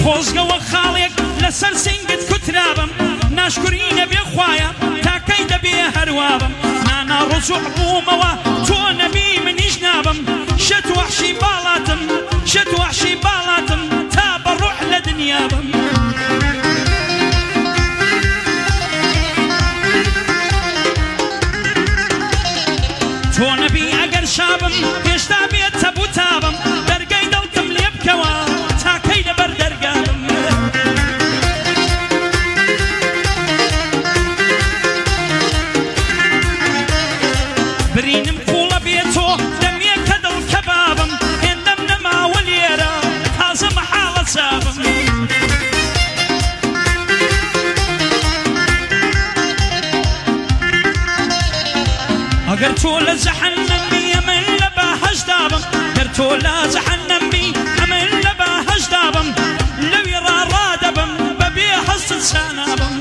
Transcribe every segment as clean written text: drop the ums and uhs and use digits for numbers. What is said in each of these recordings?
خۆزگەوە خاڵێک لەسەر سنگت کوترابم ناشکرینە بێخوایە تاکەی دەبێ هەروابم نانا ڕزوع بوومەوە تۆ نەبی منیش نابم شت وحشی باڵاتم شت وحشی باڵاتم تا بەڕوح لە دنیابم تۆ نەبی ئەگەر شابم هێشتا بێتە بوتابم دەرگای دڵتم لێ بکەوە تاکەی لەبەر دەرگابم برینم قوڵە بێتۆ دەمێ کە دڵ کەبابم هێندەم نەماوە لێرە تازە مەحاڵە چابم ئەگەر تۆ لە جەحەنەمی ئەمن لە بەهەشتابم گەر تۆ لە جەحەنەمی ئەمن لە بەهەشتابم لەوی ڕاڕادەبم بەبێ هەستت شانابم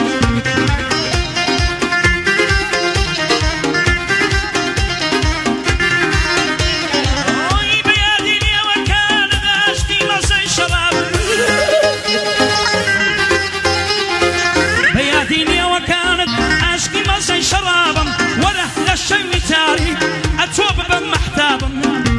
شرابم وره للشوي تاري أتوب بمحتابم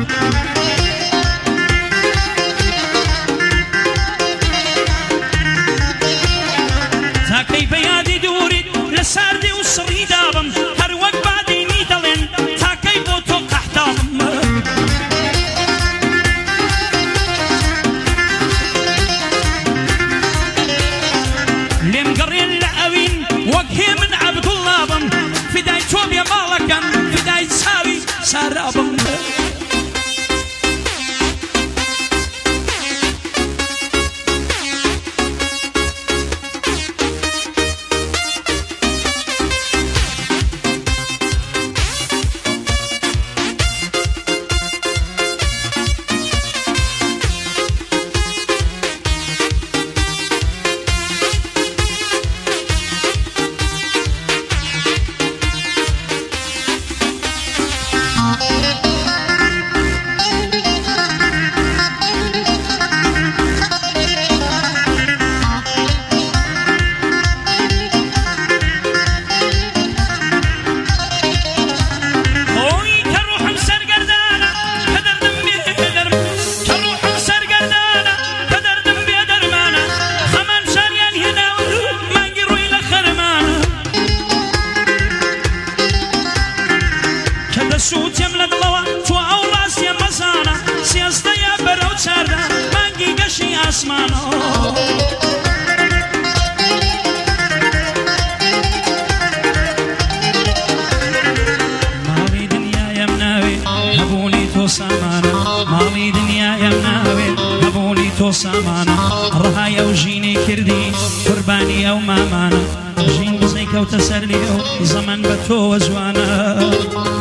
تاكي بيادي دوري لساردي وصري دابم هر وقت بعدي نيدلين تاكي بوتو قحتابم لم قرين لأوين وقهي من عبد الله بم فداي توب يا مالكم فداي تساوي سرابم سوتم لدلوا تو اولاس يا مزانا سياستا يا برو چاردا مانگی گشی آسمانو ماڵی دنیای مناوی هەبوونی تۆ سامانە ماڵی دنیای مناوی هەبوونی تۆ سامانە ڕەهایە و ژینی کردی قوربانی ئەو مامانە ژین بزەی کەوتە سەر لێ و زەمەن بە تۆوە جوانە